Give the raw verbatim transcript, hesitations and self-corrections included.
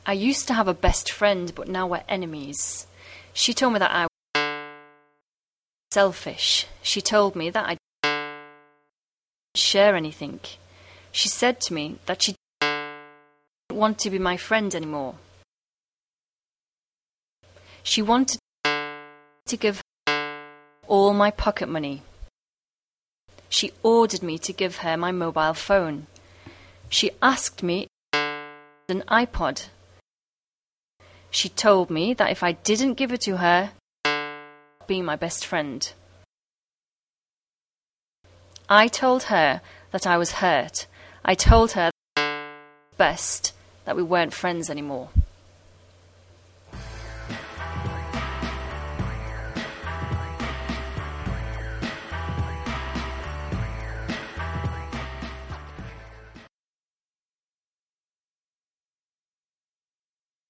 I used to have a best friend, but now we're enemies. She told me that I was selfish. She told me that I didn't share anything. She said to me that she didn't want to be my friend anymore. She wanted to give her all my pocket money. She ordered me to give her my mobile phone. She asked me if I had an iPod. She told me that if I didn't give it to her, she would be my best friend. I told her that I was hurt. I told her that it was best that we weren't friends anymore.